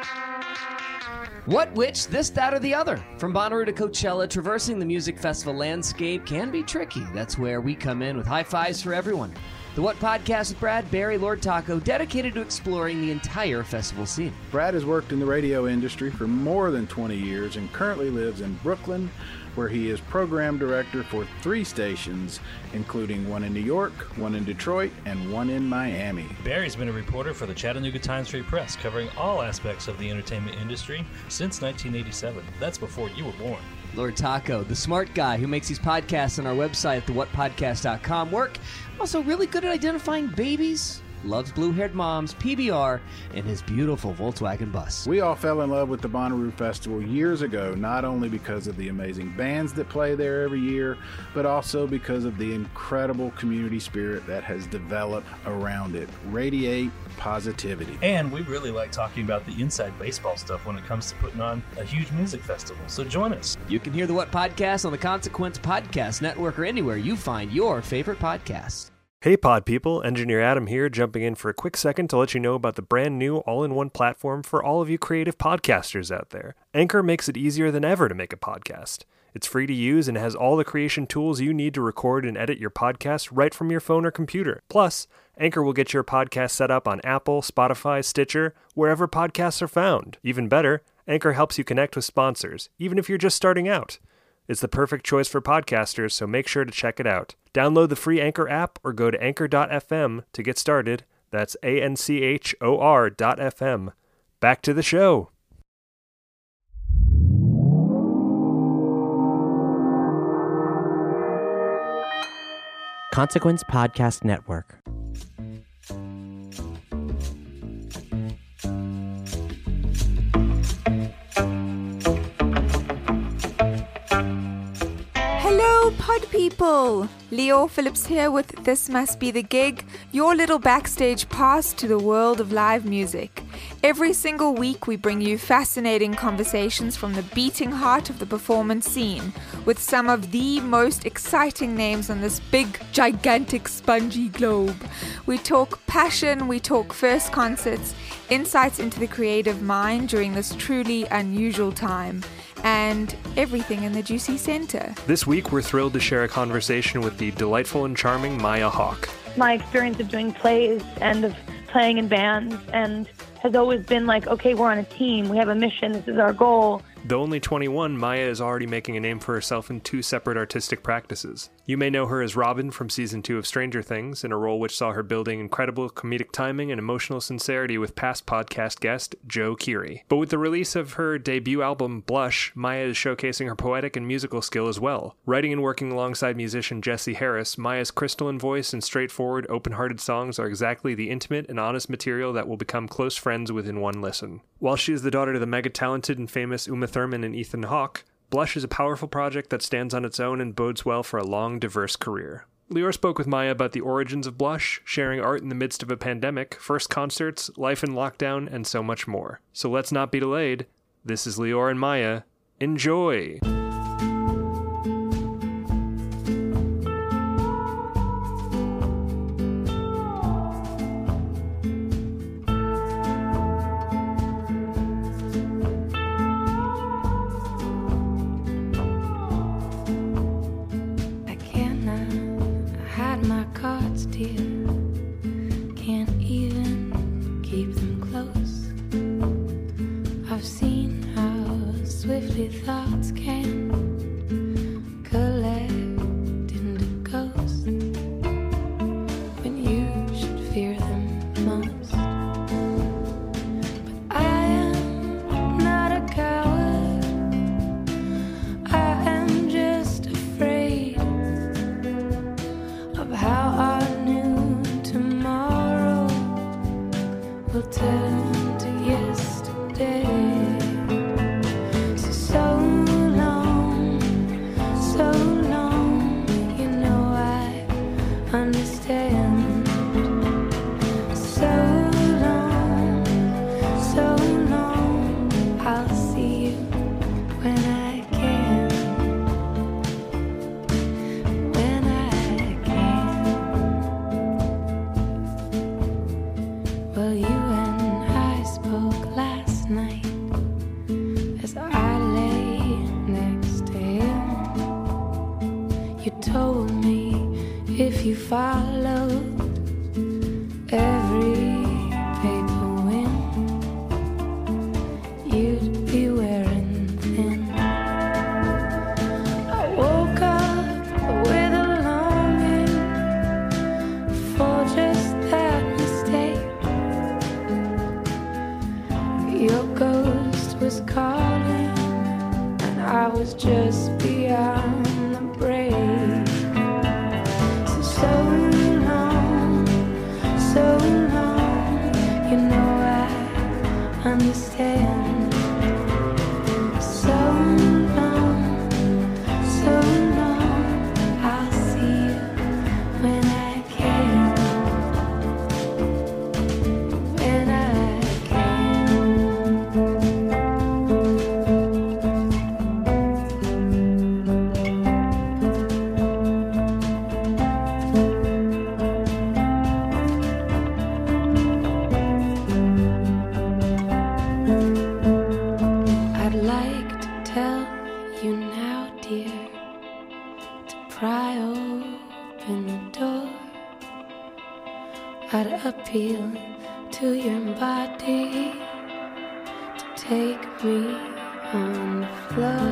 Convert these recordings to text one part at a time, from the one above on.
What, which, this, that, or the other? From Bonnaroo to Coachella, traversing the music festival landscape can be tricky. That's where we come in with high fives for everyone. The What Podcast with Brad, Barry, Lord Taco, dedicated to exploring the entire festival scene. Brad has worked in the radio industry for more than 20 years and currently lives in Brooklyn, where he is program director for 3 stations, including one in New York, one in Detroit, and one in Miami. Barry's been a reporter for the Chattanooga Times-Free Press, covering all aspects of the entertainment industry since 1987. That's before you were born. Lord Taco, the smart guy who makes these podcasts on our website at thewhatpodcast.com work. Also really good at identifying babies, loves blue-haired moms, PBR, and his beautiful Volkswagen bus. We all fell in love with the Bonnaroo Festival years ago, not only because of the amazing bands that play there every year, but also because of the incredible community spirit that has developed around it. Radiate positivity. And we really like talking about the inside baseball stuff when it comes to putting on a huge music festival. So join us. You can hear the What Podcast on the Consequence Podcast Network or anywhere you find your favorite podcasts. Hey pod people, Engineer Adam here, jumping in for a quick second to let you know about the brand new all-in-one platform for all of you creative podcasters out there. Anchor makes it easier than ever to make a podcast. It's free to use and has all the creation tools you need to record and edit your podcast right from your phone or computer. Plus, Anchor will get your podcast set up on Apple, Spotify, Stitcher, wherever podcasts are found. Even better, Anchor helps you connect with sponsors, even if you're just starting out. It's the perfect choice for podcasters, so make sure to check it out. Download the free Anchor app or go to anchor.fm to get started. That's ANCHOR.FM. Back to the show. Consequence Podcast Network. Hello, pod people! Leo Phillips here with This Must Be the Gig, your little backstage pass to the world of live music. Every single week we bring you fascinating conversations from the beating heart of the performance scene, with some of the most exciting names on this big, gigantic, spongy globe. We talk passion, we talk first concerts, insights into the creative mind during this truly unusual time, and everything in the juicy center. This week, we're thrilled to share a conversation with the delightful and charming Maya Hawke. My experience of doing plays and of playing in bands and has always been like, okay, we're on a team, we have a mission, this is our goal. Though only 21, Maya is already making a name for herself in 2 separate artistic practices. You may know her as Robin from Season 2 of Stranger Things, in a role which saw her building incredible comedic timing and emotional sincerity with past podcast guest Joe Keery. But with the release of her debut album, Blush, Maya is showcasing her poetic and musical skill as well. Writing and working alongside musician Jesse Harris, Maya's crystalline voice and straightforward, open-hearted songs are exactly the intimate and honest material that will become close friends within one listen. While she is the daughter to the mega-talented and famous Uma Thurman and Ethan Hawke, Blush is a powerful project that stands on its own and bodes well for a long, diverse career. Lior spoke with Maya about the origins of Blush, sharing art in the midst of a pandemic, first concerts, life in lockdown, and so much more. So let's not be delayed. This is Lior and Maya. Enjoy! Thoughts can collect into ghosts when you should fear them most. But I am not a coward, I am just afraid of how our new tomorrow will turn to yesterday. So last night as I lay next to him. You told me if you followed every paper win, you'd be wearing thin. I woke up with a longing for just that mistake. Your ghost was calling, and I was just beyond the break. So long, you know I understand. So long, I'll see you when I can. When I I'd like to tell you now, dear, to pry open the door. I'd appeal to your body to take me on the floor.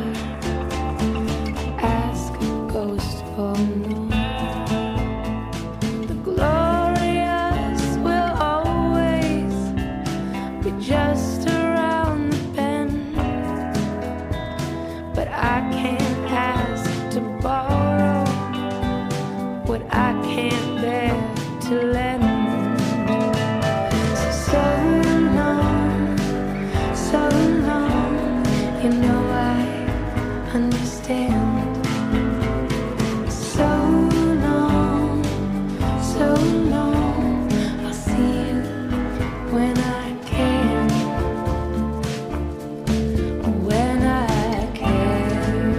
Ask a ghost for more. The glorious will always be just around the bend, but I can't ask to borrow what I can't bear to lend. So long, you know I understand. So long, I'll see you when I can. When I can.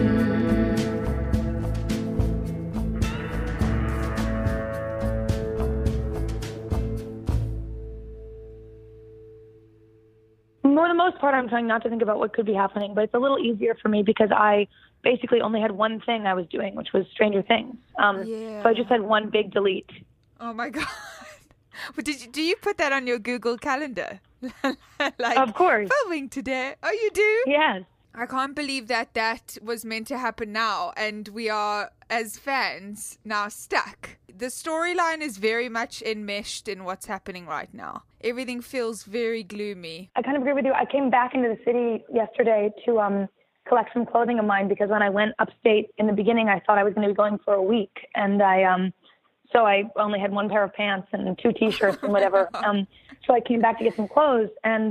For the most part, I'm trying not to think about what could be happening, but it's a little easier for me because I basically only had one thing I was doing, which was Stranger Things. So I just had one big delete. Oh my God. But do you put that on your Google Calendar? Like, Of course. filming today. Oh, you do? Yes. I can't believe that was meant to happen now, and we are, as fans, now stuck. The storyline is very much enmeshed in what's happening right now. Everything feels very gloomy. I kind of agree with you. I came back into the city yesterday to collect some clothing of mine because when I went upstate in the beginning, I thought I was going to be going for a week, and so I only had one pair of pants and 2 T-shirts and whatever. So I came back to get some clothes, and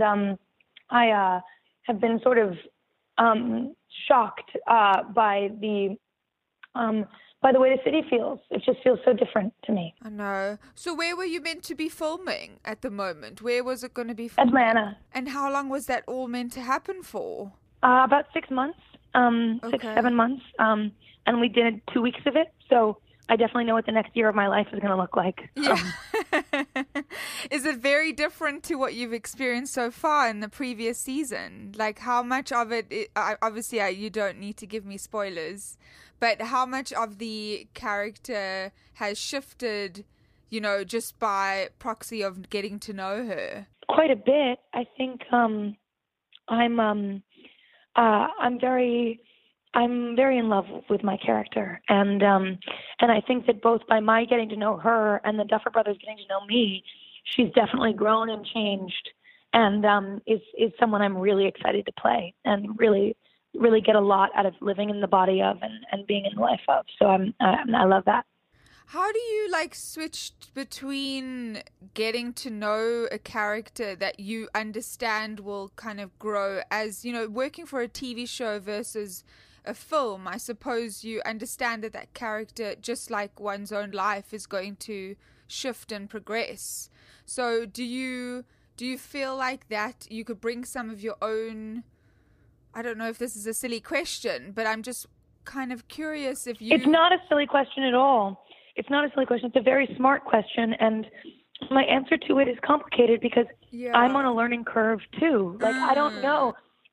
I have been sort of shocked by the way the city feels. It just feels so different to me. I know. So where were you meant to be filming at the moment? Where was it going to be filming? Atlanta. And how long was that all meant to happen for? About 6 months, Okay. 6, 7 months. And we did 2 weeks of it. So I definitely know what the next year of my life is going to look like. Yeah. Is it very different to what you've experienced so far in the previous season? Like, how much of it, obviously you don't need to give me spoilers, but how much of the character has shifted, you know, just by proxy of getting to know her? Quite a bit. I think I'm very in love with my character, and I think that both by my getting to know her and the Duffer Brothers getting to know me, she's definitely grown and changed, and is someone I'm really excited to play and really get a lot out of living in the body of and being in the life of. So I love that. How do you switch between getting to know a character that you understand will kind of grow as, you know, working for a TV show versus a film? I suppose you understand that character, just like one's own life, is going to shift and progress. So do you feel like that you could bring some of your own, I don't know if this is a silly question, but I'm just kind of curious if you... It's not a silly question at all. It's not a silly question. It's a very smart question. And my answer to it is complicated because I'm on a learning curve too. Like, I don't know.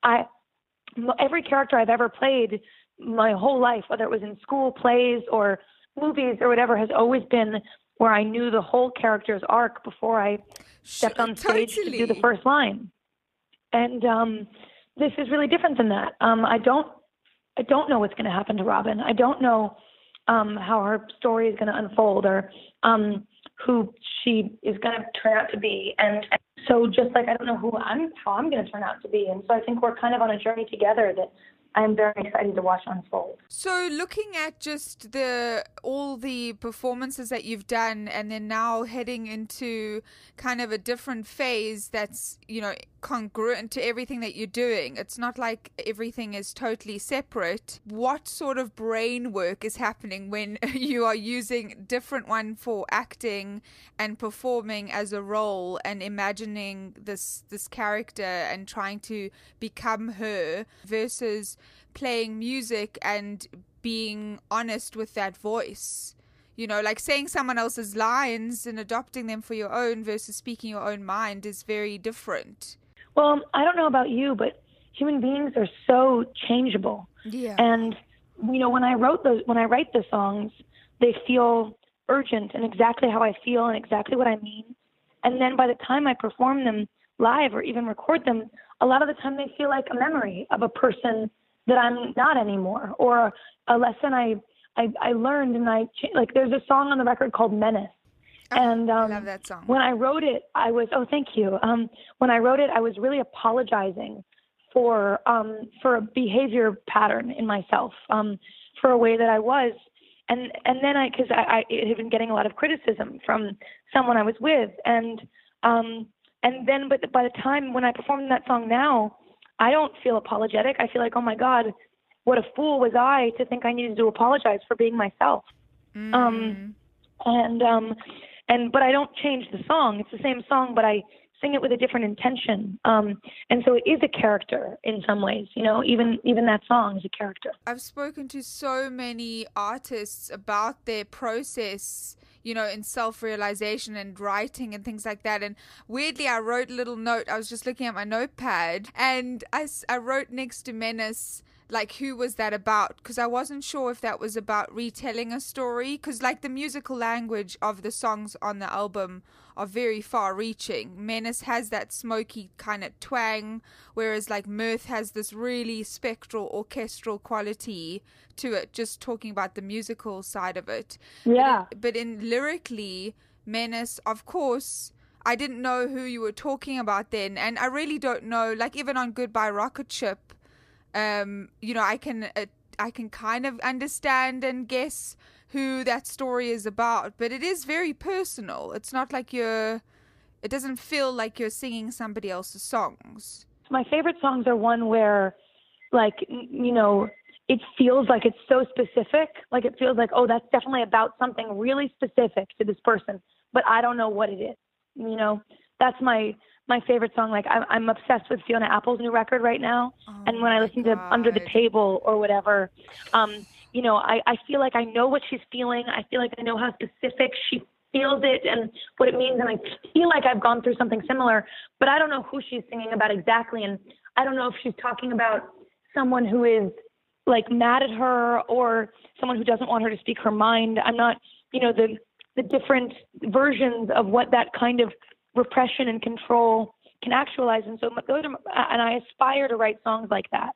Every character I've ever played my whole life, whether it was in school, plays, or movies or whatever, has always been where I knew the whole character's arc before I stepped on stage to do the first line. And this is really different than that. I don't know what's going to happen to Robin. I don't know how her story is going to unfold, or who she is going to turn out to be. And so just like I don't know how I'm going to turn out to be. And so I think we're kind of on a journey together that I'm very excited to watch unfold. So looking at just all the performances that you've done, and then now heading into kind of a different phase that's, congruent to everything that you're doing. It's not like everything is totally separate. What sort of brain work is happening when you are using different one for acting and performing as a role and imagining this character and trying to become her versus playing music and being honest with that voice? Like saying someone else's lines and adopting them for your own versus speaking your own mind is very different. Well, I don't know about you, but human beings are so changeable. Yeah. And, when I write the songs, they feel urgent and exactly how I feel and exactly what I mean. And then by the time I perform them live or even record them, a lot of the time they feel like a memory of a person that I'm not anymore, or a lesson I learned. And there's a song on the record called Menace. And I love that song. When I wrote it, thank you. When I wrote it, I was really apologizing for a behavior pattern in myself, for a way that I was, and then because I had been getting a lot of criticism from someone I was with, but by the time when I performed that song now, I don't feel apologetic. I feel like, oh my God, what a fool was I to think I needed to apologize for being myself. But I don't change the song. It's the same song, but I sing it with a different intention. And so it is a character in some ways, even that song is a character. I've spoken to so many artists about their process, in self-realization and writing and things like that. And weirdly, I wrote a little note. I was just looking at my notepad and I wrote next to Menace, like, who was that about? Because I wasn't sure if that was about retelling a story. Because, the musical language of the songs on the album are very far-reaching. Menace has that smoky kind of twang, whereas, Mirth has this really spectral, orchestral quality to it, just talking about the musical side of it. Yeah. But in lyrically, Menace, of course, I didn't know who you were talking about then. And I really don't know, even on Goodbye Rocket Ship, I can kind of understand and guess who that story is about, but it is very personal. It's not like it doesn't feel like you're singing somebody else's songs. My favorite songs are one where, it feels like it's so specific. Like, it feels like, oh, that's definitely about something really specific to this person, but I don't know what it is. That's my favorite song. I'm obsessed with Fiona Apple's new record right now. And when I listen to Under the Table or whatever, I feel like I know what she's feeling. I feel like I know how specific she feels it and what it means. And I feel like I've gone through something similar, but I don't know who she's singing about exactly. And I don't know if she's talking about someone who is mad at her or someone who doesn't want her to speak her mind. I'm not, the different versions of what that kind of repression and control can actualize. And so and I aspire to write songs like that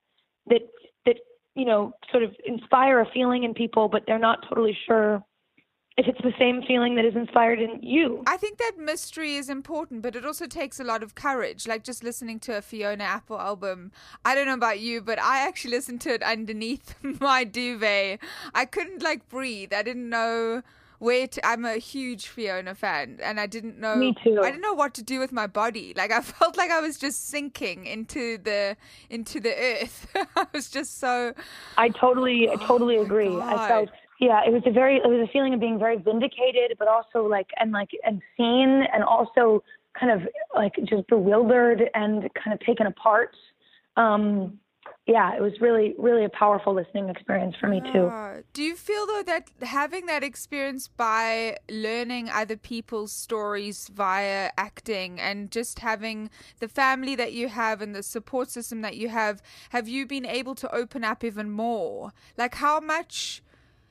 sort of inspire a feeling in people, but they're not totally sure if it's the same feeling that is inspired in you. I think that mystery is important, but it also takes a lot of courage. Just listening to a Fiona Apple album, I don't know about you, but I actually listened to it underneath my duvet. I couldn't breathe. I didn't know I'm a huge Fiona fan, and I didn't know. Me too. I didn't know what to do with my body. I felt like I was just sinking into the earth. I was just so. I totally agree. God. I felt, it was a feeling of being very vindicated, but also and seen, and also kind of just bewildered and kind of taken apart. yeah, it was really, really a powerful listening experience for me too. Do you feel though that having that experience by learning other people's stories via acting and just having the family that you have and the support system that you have you been able to open up even more? Like how much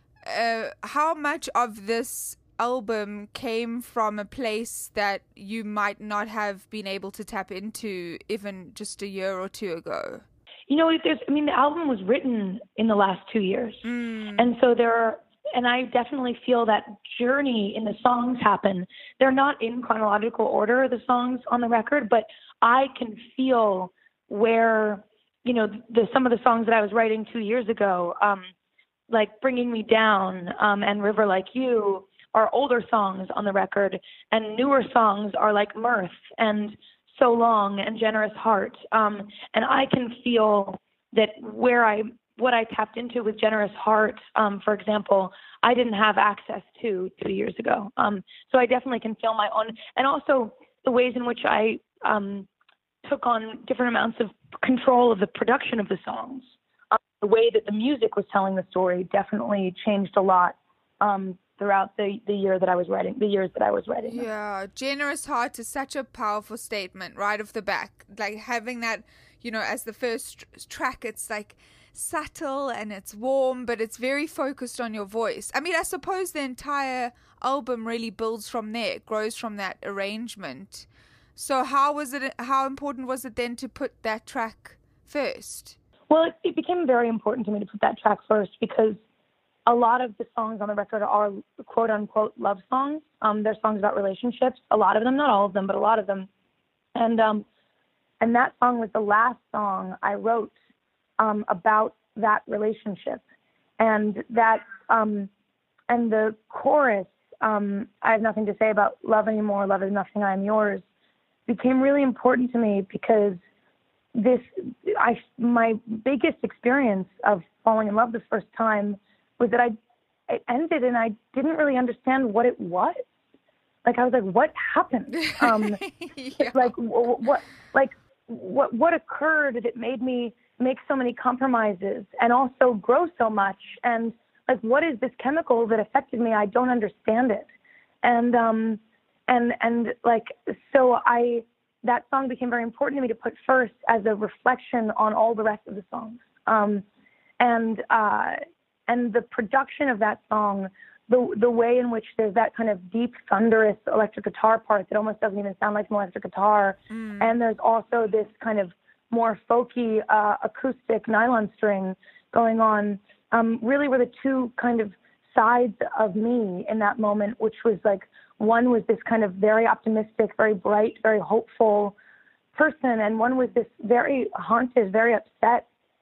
of this album came from a place that you might not have been able to tap into even just a year or two ago? You know, the album was written in the last 2 years. And so and I definitely feel that journey in the songs happen. They're not in chronological order, the songs on the record, but I can feel where, you know, some of the songs that I was writing 2 years ago, like Bringing Me Down and River Like You, are older songs on the record, and newer songs are like Mirth and So Long and Generous Heart. And I can feel that what I tapped into with Generous Heart, for example, I didn't have access to 2 years ago. So I definitely can feel my own, and also the ways in which I took on different amounts of control of the production of the songs. The way that the music was telling the story definitely changed a lot throughout the years that I was writing them. Yeah, Generous Heart is such a powerful statement right off the back. Like having that, you know, as the first track, it's like subtle and it's warm, but it's very focused on your voice. I mean, I suppose the entire album really builds from there. It grows from that arrangement. So how important was it then to put that track first? Well, it became very important to me to put that track first because a lot of the songs on the record are quote-unquote love songs. They're songs about relationships. A lot of them, not all of them, but a lot of them. And that song was the last song I wrote about that relationship. And that and the chorus, I have nothing to say about love anymore, love is nothing, I am yours, became really important to me because my biggest experience of falling in love the first time was that it ended and I didn't really understand what it was. Like I was like, what happened? Yeah. Like what occurred that made me make so many compromises and also grow so much? And like, what is this chemical that affected me? I don't understand it. And like, so that song became very important to me to put first as a reflection on all the rest of the songs. And the production of that song, the way in which there's that kind of deep, thunderous electric guitar part that almost doesn't even sound like an electric guitar. And there's also this kind of more folky acoustic nylon string going on, really were the two kind of sides of me in that moment, which was like, one was this kind of very optimistic, very bright, very hopeful person, and one was this very haunted, very upset,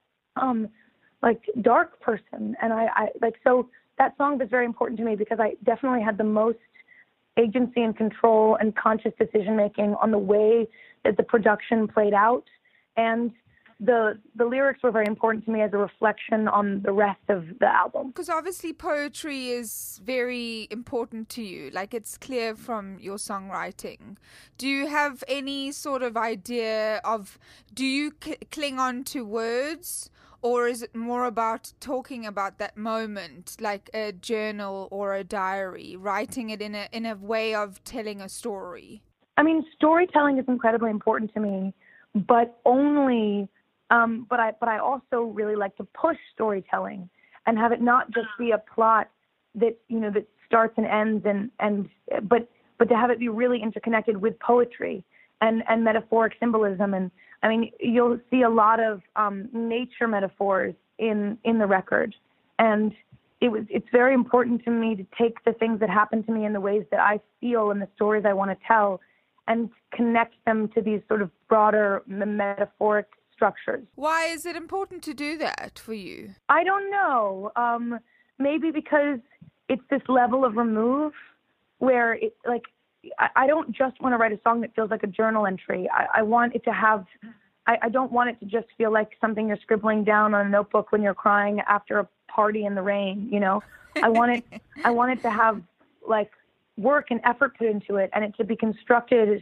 like dark person. And I like, so that song was very important to me because I definitely had the most agency and control and conscious decision making on the way that the production played out. And the lyrics were very important to me as a reflection on the rest of the album. Because obviously poetry is very important to you. Like it's clear from your songwriting. Do you have any sort of idea of, do you cling on to words, or is it more about talking about that moment, like a journal or a diary, writing it in a way of telling a story? I mean, storytelling is incredibly important to me, but only... But I also really like to push storytelling and have it not just be a plot that, you know, that starts and ends but to have it be really interconnected with poetry and metaphoric symbolism. And I mean, you'll see a lot of nature metaphors in the record. And it's very important to me to take the things that happen to me in the ways that I feel and the stories I want to tell and connect them to these sort of broader metaphoric structures. Why is it important to do that for you? I don't know. Maybe because it's this level of remove where it, like, I don't just want to write a song that feels like a journal entry. I want it to have, I don't want it to just feel like something you're scribbling down on a notebook when you're crying after a party in the rain, you know? I want it to have like work and effort put into it, and it to be constructed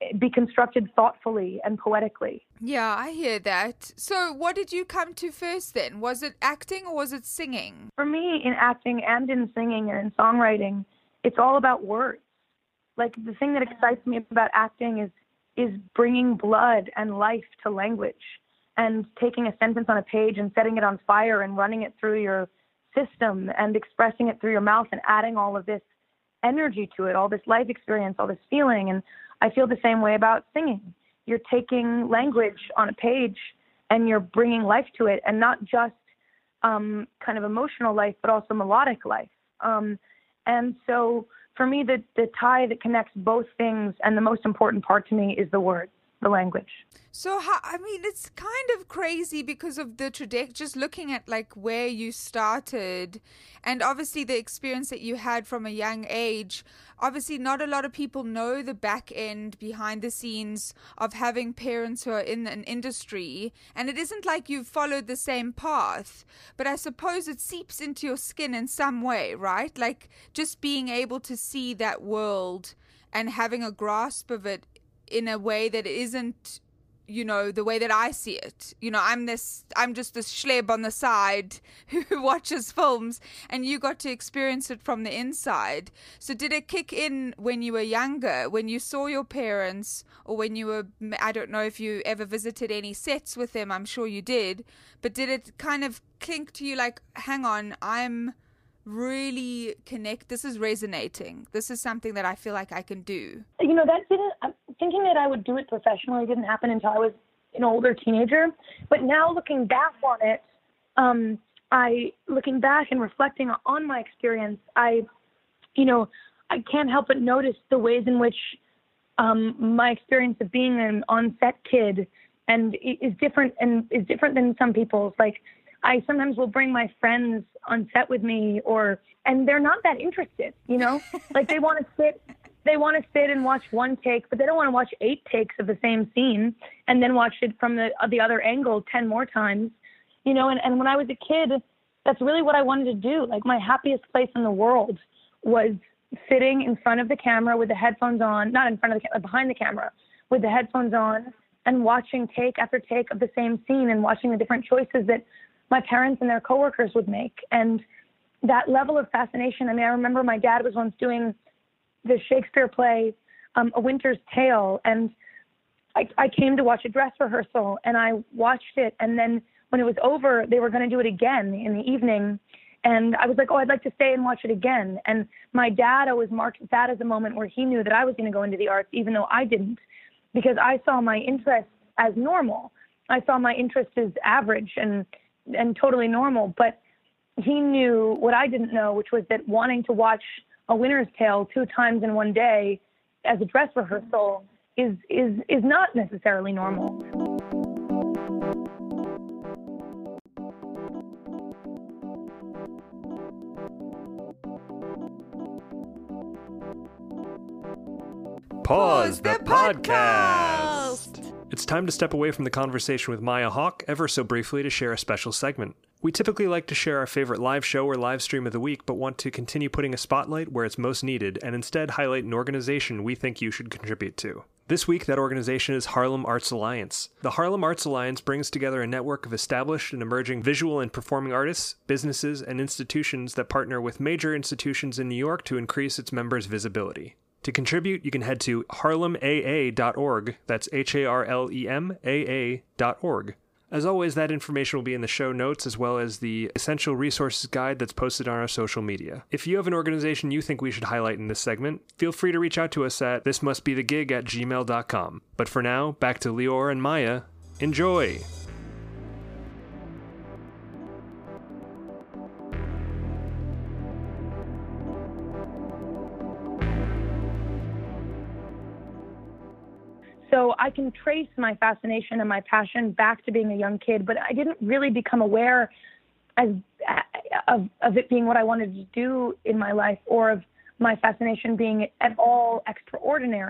be constructed thoughtfully and poetically. Yeah, I hear that. So what did you come to first then? Was it acting or was it singing? For me, in acting and in singing and in songwriting, it's all about words. Like, the thing that excites me about acting is bringing blood and life to language, and taking a sentence on a page and setting it on fire and running it through your system and expressing it through your mouth and adding all of this energy to it, all this life experience, all this feeling. And I feel the same way about singing. You're taking language on a page and you're bringing life to it, and not just kind of emotional life, but also melodic life. And so for me, the tie that connects both things, and the most important part to me, is the words, the language. So, it's kind of crazy because of the trajectory, just looking at like where you started, and obviously the experience that you had from a young age. Obviously, not a lot of people know the back end, behind the scenes of having parents who are in an industry, and it isn't like you've followed the same path, but I suppose it seeps into your skin in some way, right? Like, just being able to see that world and having a grasp of it in a way that isn't, the way that I see it. I'm just this schleb on the side who watches films, and you got to experience it from the inside. So did it kick in when you were younger, when you saw your parents, or when you were, I don't know if you ever visited any sets with them, I'm sure you did, but did it kind of clink to you like, hang on, I'm really this is resonating, this is something that I feel like I can do? Thinking that I would do it professionally didn't happen until I was an older teenager. But now, looking back on it, looking back and reflecting on my experience, I can't help but notice the ways in which my experience of being an on-set kid is different than some people's. Like, I sometimes will bring my friends on set with me, and they're not that interested, like they want to sit and watch one take, but they don't want to watch 8 takes of the same scene and then watch it from the other angle 10 more times, and when I was a kid, that's really what I wanted to do. Like, my happiest place in the world was sitting in front of the camera with the headphones on, not in front of the camera, behind the camera with the headphones on, and watching take after take of the same scene and watching the different choices that my parents and their coworkers would make. And that level of fascination, I remember my dad was once doing the Shakespeare play, A Winter's Tale, and I came to watch a dress rehearsal, and I watched it, and then when it was over, they were going to do it again in the evening, and I was like, I'd like to stay and watch it again. And my dad always marked that as a moment where he knew that I was going to go into the arts, even though I didn't, because I saw my interest as normal. I saw my interest as average and totally normal, but he knew what I didn't know, which was that wanting to watch A Winter's Tale 2 times in one day as a dress rehearsal is not necessarily normal. Pause the podcast! It's time to step away from the conversation with Maya Hawke ever so briefly to share a special segment. We typically like to share our favorite live show or live stream of the week, but want to continue putting a spotlight where it's most needed, and instead highlight an organization we think you should contribute to. This week, that organization is Harlem Arts Alliance. The Harlem Arts Alliance brings together a network of established and emerging visual and performing artists, businesses, and institutions that partner with major institutions in New York to increase its members' visibility. To contribute, you can head to harlemaa.org, that's HARLEMAA.org. As always, that information will be in the show notes, as well as the Essential Resources Guide that's posted on our social media. If you have an organization you think we should highlight in this segment, feel free to reach out to us at thismustbethegig@gmail.com. But for now, back to Lior and Maya. Enjoy! So I can trace my fascination and my passion back to being a young kid, but I didn't really become aware of it being what I wanted to do in my life, or of my fascination being at all extraordinary.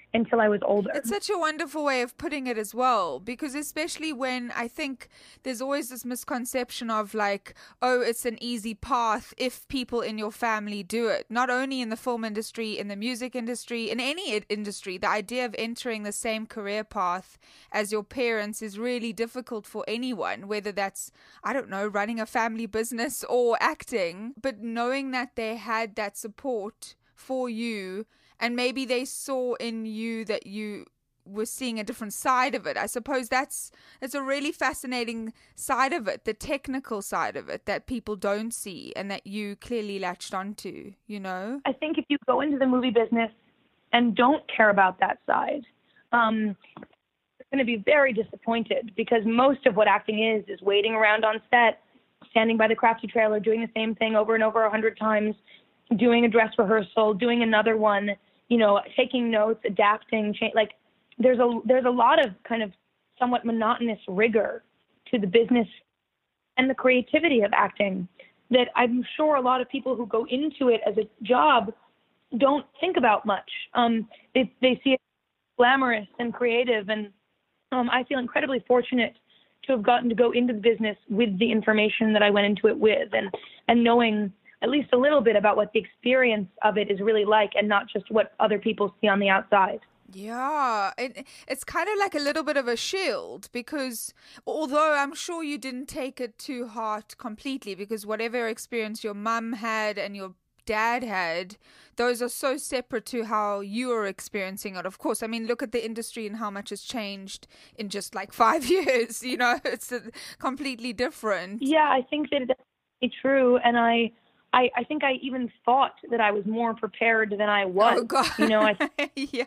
until I was older. It's such a wonderful way of putting it as well, because especially when I think there's always this misconception of like, oh, it's an easy path if people in your family do it. Not only in the film industry, in the music industry, in any industry, the idea of entering the same career path as your parents is really difficult for anyone, whether that's, I don't know, running a family business or acting. But knowing that they had that support for you, and maybe they saw in you that you were seeing a different side of it. I suppose that's a really fascinating side of it, the technical side of it that people don't see and that you clearly latched onto, you know? I think if you go into the movie business and don't care about that side, you're going to be very disappointed, because most of what acting is waiting around on set, standing by the crafty trailer, doing the same thing over and over 100 times, doing a dress rehearsal, doing another one, you know, taking notes, adapting, like there's a lot of kind of somewhat monotonous rigor to the business and the creativity of acting that I'm sure a lot of people who go into it as a job don't think about much. They see it glamorous and creative, and I feel incredibly fortunate to have gotten to go into the business with the information that I went into it with, and knowing at least a little bit about what the experience of it is really like, and not just what other people see on the outside. Yeah, it's kind of like a little bit of a shield, because although I'm sure you didn't take it to heart completely, because whatever experience your mum had and your dad had, those are so separate to how you are experiencing it. Of course, I mean, look at the industry and how much has changed in just like 5 years, you know, it's completely different. Yeah, I think that it's true, and I think I even thought that I was more prepared than I was. Oh, God. You know, yeah.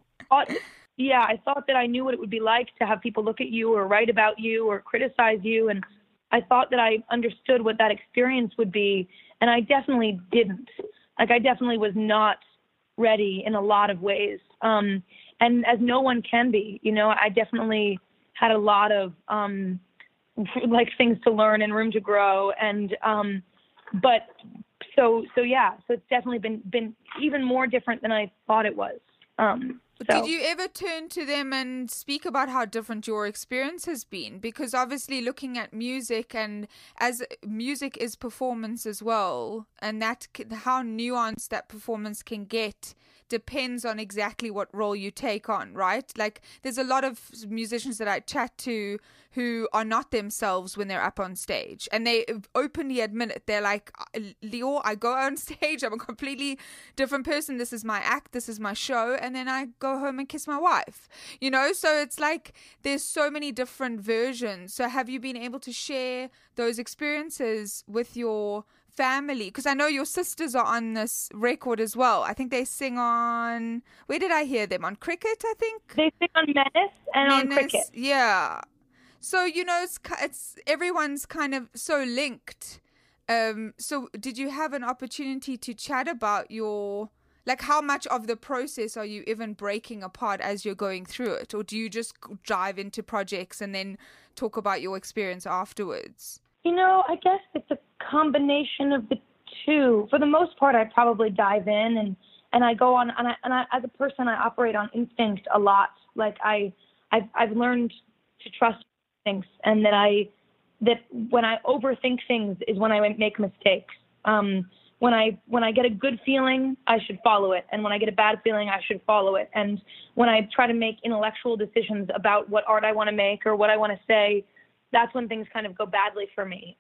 I thought that I knew what it would be like to have people look at you or write about you or criticize you, and I thought that I understood what that experience would be, and I definitely didn't. Like, I definitely was not ready in a lot of ways, and as no one can be. You know, I definitely had a lot of like things to learn and room to grow, and but so it's definitely been even more different than I thought it was. Did you ever turn to them and speak about how different your experience has been? Because obviously looking at music, and as music is performance as well, and that how nuanced that performance can get depends on exactly what role you take on, right? Like, there's a lot of musicians that I chat to who are not themselves when they're up on stage, and they openly admit it. They're like, Leo, I go on stage, I'm a completely different person. This is my act, this is my show, and then I go home and kiss my wife, you know? So it's like there's so many different versions. So have you been able to share those experiences with your family? Because I know your sisters are on this record as well. I think they sing on, where did I hear them? On Cricket, I think? They sing on Menace and on Cricket. Yeah. So, you know, it's everyone's kind of so linked. So did you have an opportunity to chat about your, like, how much of the process are you even breaking apart as you're going through it? Or do you just dive into projects and then talk about your experience afterwards? You know, I guess it's a combination of the two. For the most part, I probably dive in and I go on, and I as a person, I operate on instinct a lot. Like, I've learned to trust instincts, and that when I overthink things is when I make mistakes. When I get a good feeling, I should follow it, and when I get a bad feeling, I should follow it. And when I try to make intellectual decisions about what art I want to make or what I want to say, that's when things kind of go badly for me.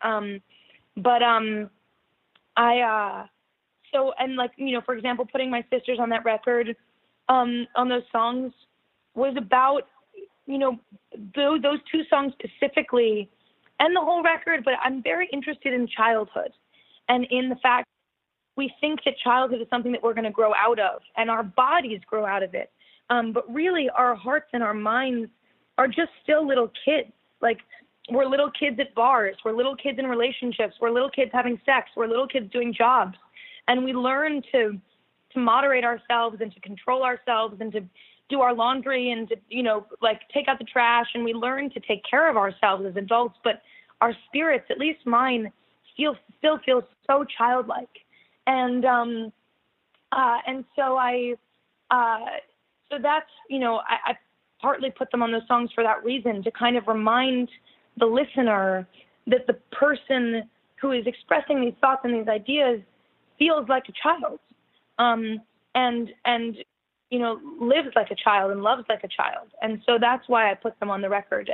So, and like, you know, for example, putting my sisters on that record, on those songs was about, you know, those two songs specifically and the whole record, but I'm very interested in childhood and in the fact we think that childhood is something that we're going to grow out of, and our bodies grow out of it. But really our hearts and our minds are just still little kids. Like, we're little kids at bars. We're little kids in relationships. We're little kids having sex. We're little kids doing jobs. And we learn to moderate ourselves and to control ourselves and to do our laundry and to, you know, like, take out the trash. And we learn to take care of ourselves as adults. But our spirits, at least mine, still feel so childlike. And so so that's, I partly put them on those songs for that reason, to kind of remind the listener that the person who is expressing these thoughts and these ideas feels like a child, and lives like a child and loves like a child. And so that's why I put them on the record.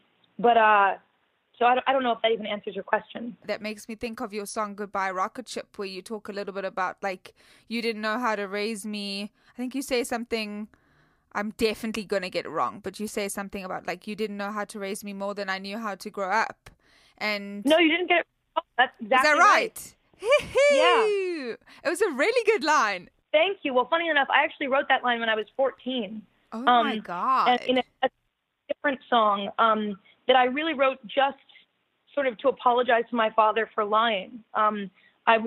So I don't know if that even answers your question. That makes me think of your song Goodbye Rocket Ship, where you talk a little bit about, like, you didn't know how to raise me. I think you say something, I'm definitely going to get it wrong, but you say something about, like, you didn't know how to raise me more than I knew how to grow up. And no, you didn't get it wrong. That's exactly is that right? Yeah. It was a really good line. Thank you. Well, funny enough, I actually wrote that line when I was 14. Oh, my God. And in a different song that I really wrote just sort of to apologize to my father for lying. I'd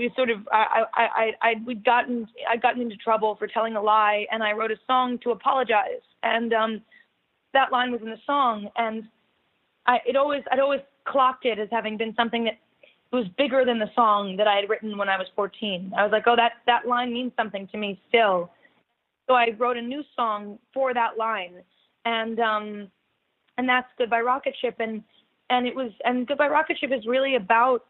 gotten into trouble for telling a lie, and I wrote a song to apologize. And that line was in the song, and I'd always clocked it as having been something that was bigger than the song that I had written when I was 14. I was like, oh, that line means something to me still. So I wrote a new song for that line, and that's Goodbye Rocket Ship, and Goodbye Rocket Ship is really about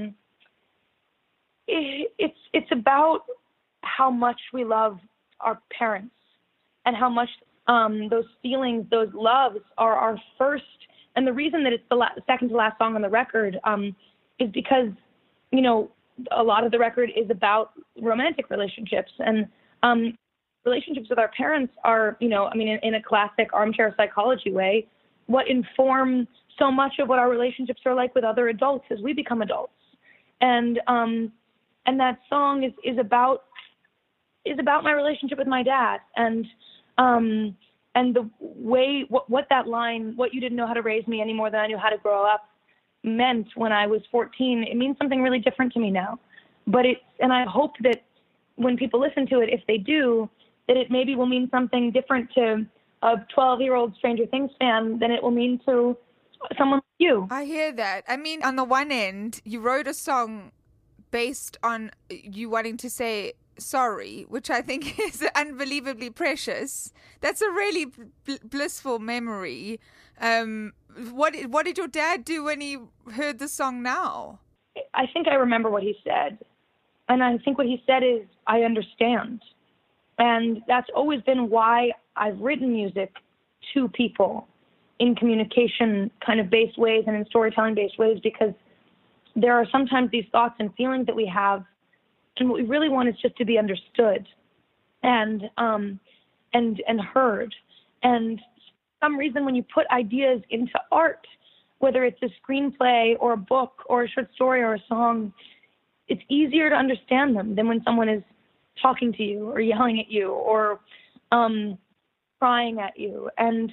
it's about how much we love our parents, and how much those feelings, those loves are our first. And the reason that it's the second to last song on the record is because, a lot of the record is about romantic relationships, and relationships with our parents are, in a classic armchair psychology way, what inform so much of what our relationships are like with other adults as we become adults. And that song is about my relationship with my dad, and the way what that line, what you didn't know how to raise me any more than I knew how to grow up, meant when I was 14. It means something really different to me now. And I hope that when people listen to it, if they do, that it maybe will mean something different to a 12-year-old Stranger Things fan than it will mean to someone like you. I hear that. I mean, on the one end, you wrote a song based on you wanting to say sorry, which I think is unbelievably precious. That's a really blissful memory. What did your dad do when he heard the song now? I think I remember what he said. And I think what he said is, I understand. And that's always been why I've written music to people in communication kind of based ways and in storytelling based ways, because there are sometimes these thoughts and feelings that we have, and what we really want is just to be understood and heard. And for some reason, when you put ideas into art, whether it's a screenplay or a book or a short story or a song, it's easier to understand them than when someone is talking to you or yelling at you or crying at you. And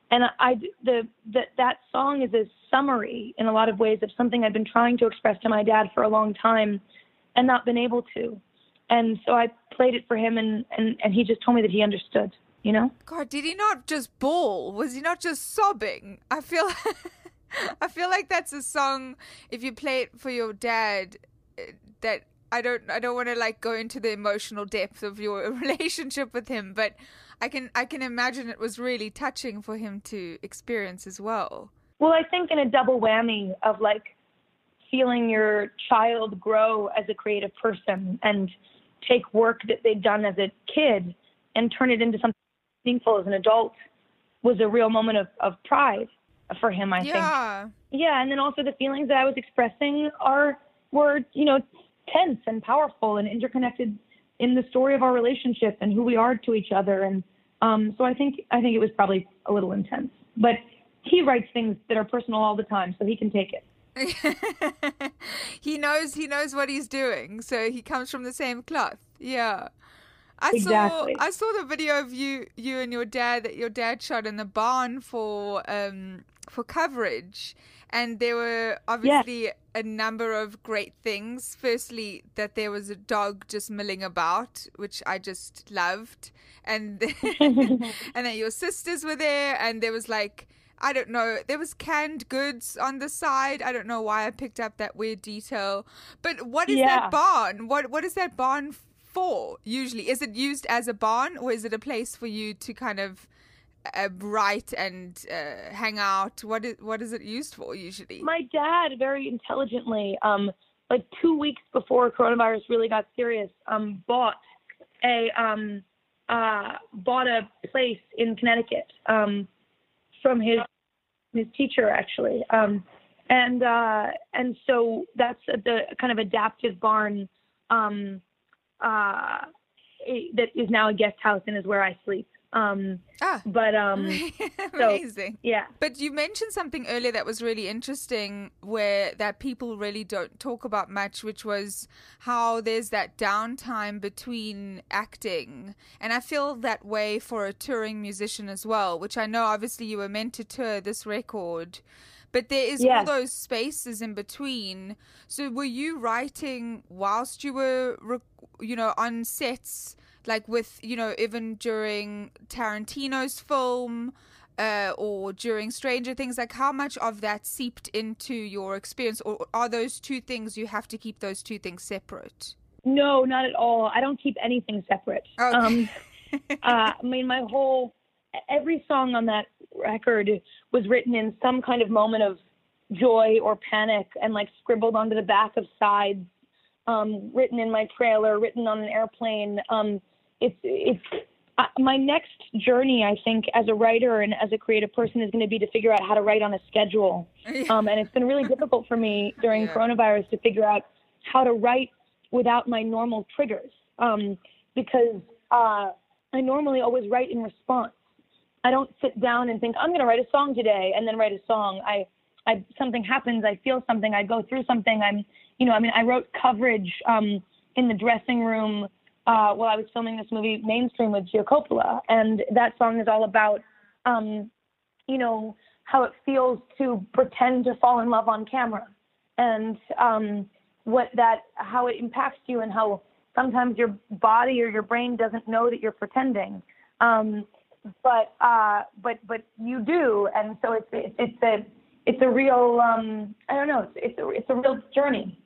that song is a summary in a lot of ways of something I've been trying to express to my dad for a long time and not been able to. And so I played it for him, and he just told me that he understood, God, did he not just bawl? Was he not just sobbing? I feel like that's a song, if you play it for your dad, that I don't want to like go into the emotional depth of your relationship with him, but I can imagine it was really touching for him to experience as well. Well, I think in a double whammy of like feeling your child grow as a creative person and take work that they'd done as a kid and turn it into something meaningful as an adult was a real moment of pride for him, I think. Yeah, and then also the feelings that I was expressing were tense and powerful and interconnected in the story of our relationship and who we are to each other. And so I think it was probably a little intense. But he writes things that are personal all the time, so he can take it. He knows what he's doing, so he comes from the same cloth. Yeah. Exactly. I saw the video of you and your dad that your dad shot in the barn for coverage, and there were obviously a number of great things. Firstly, that there was a dog just milling about, which I just loved, and and that your sisters were there, and there was like, I don't know, there was canned goods on the side. I don't know why I picked up that weird detail. But what is that barn? What is that barn for usually? Is it used as a barn, or is it a place for you to kind of write and hang out? What is it used for usually? My dad, very intelligently, like 2 weeks before coronavirus really got serious, bought a place in Connecticut from his teacher, actually, and so that's the kind of adaptive barn that is now a guest house and is where I sleep. But amazing. So, yeah. But you mentioned something earlier that was really interesting, where that people really don't talk about much, which was how there's that downtime between acting. And I feel that way for a touring musician as well, which I know obviously you were meant to tour this record, but there is all those spaces in between. So were you writing whilst you were, on sets? Like with, even during Tarantino's film or during Stranger Things, like how much of that seeped into your experience? Or are those two things, you have to keep those two things separate? No, not at all. I don't keep anything separate. Okay. I mean, every song on that record was written in some kind of moment of joy or panic and like scribbled onto the back of sides, written in my trailer, written on an airplane. It's my next journey, I think, as a writer and as a creative person is going to be to figure out how to write on a schedule. And it's been really difficult for me during coronavirus to figure out how to write without my normal triggers, because I normally always write in response. I don't sit down and think, I'm going to write a song today and then write a song. Something happens, I feel something, I go through something. I wrote coverage in the dressing room while I was filming this movie Mainstream with Gia Coppola, and that song is all about, how it feels to pretend to fall in love on camera, and how it impacts you, and how sometimes your body or your brain doesn't know that you're pretending, but you do, and so it's a real I don't know, it's a real journey,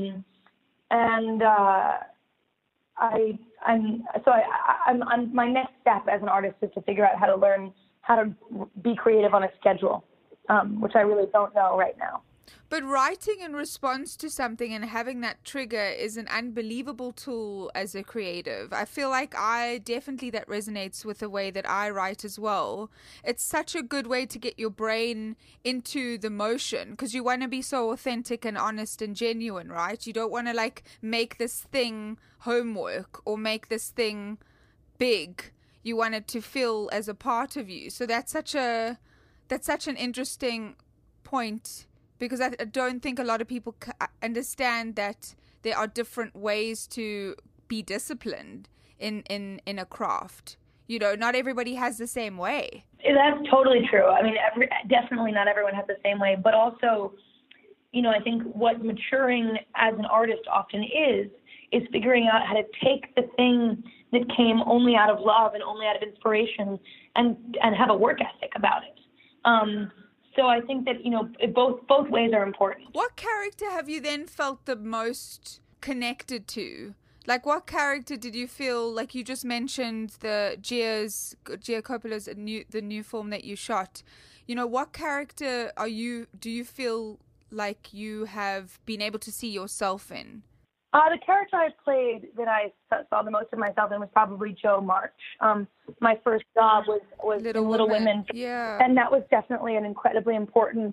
my next step as an artist is to figure out how to learn how to be creative on a schedule, which I really don't know right now. But writing in response to something and having that trigger is an unbelievable tool as a creative. I feel like that resonates with the way that I write as well. It's such a good way to get your brain into the motion, because you want to be so authentic and honest and genuine, right? You don't want to make this thing homework or make this thing big. You want it to feel as a part of you. So that's such an interesting point, because I don't think a lot of people understand that there are different ways to be disciplined in a craft. Not everybody has the same way. That's totally true. I mean, definitely not everyone has the same way. But also, I think what maturing as an artist often is figuring out how to take the thing that came only out of love and only out of inspiration and have a work ethic about it. So I think that, both ways are important. What character have you then felt the most connected to? Like, what character did you feel, like you just mentioned the Gia Coppola's the new film that you shot. What character do you feel like you have been able to see yourself in? The character I played that I saw the most of myself in was probably Jo March. My first job was Little in Little Women. Yeah. And that was definitely an incredibly important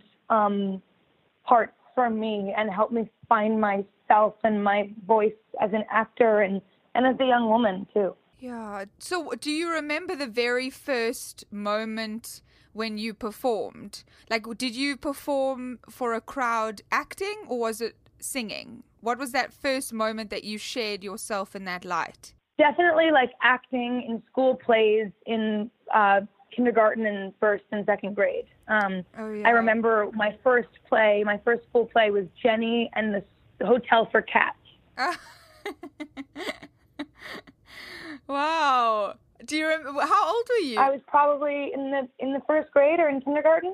part for me, and helped me find myself and my voice as an actor and as a young woman, too. Yeah. So do you remember the very first moment when you performed? Like, did you perform for a crowd acting, or was it singing? What was that first moment that you shared yourself in that light? Definitely acting in school plays in kindergarten and first and second grade. I remember my first school play was Jenny and the Hotel for Cats. Wow. Do you remember, how old were you? I was probably in the first grade or in kindergarten.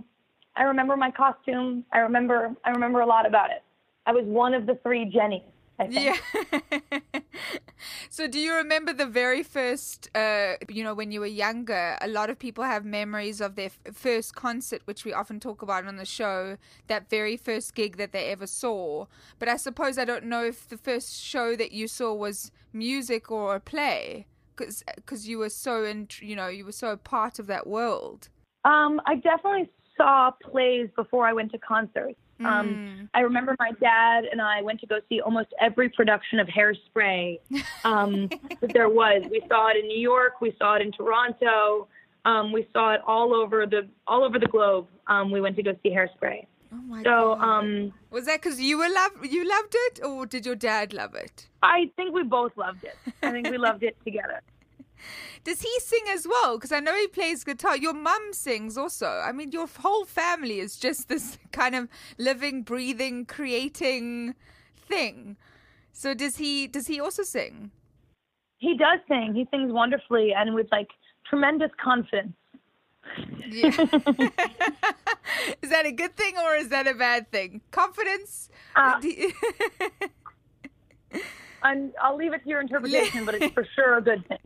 I remember my costume. I remember a lot about it. I was one of the 3 Jennies. I think. Yeah. So do you remember the very first, when you were younger, a lot of people have memories of their first concert, which we often talk about on the show, that very first gig that they ever saw. But I suppose I don't know if the first show that you saw was music or a play, because you were so you were so a part of that world. I definitely saw plays before I went to concerts. I remember my dad and I went to go see almost every production of Hairspray that there was. We saw it in New York. We saw it in Toronto. We saw it all over the globe. We went to go see Hairspray. Oh my God. Was that because you loved it, or did your dad love it? I think we both loved it. I think we loved it together. Does he sing as well? Because I know he plays guitar. Your mum sings also. I mean, your whole family is just this kind of living, breathing, creating thing. So does he also sing? He does sing. He sings wonderfully and with tremendous confidence. Yeah. Is that a good thing or is that a bad thing? Confidence? I'll leave it to your interpretation, but it's for sure a good thing.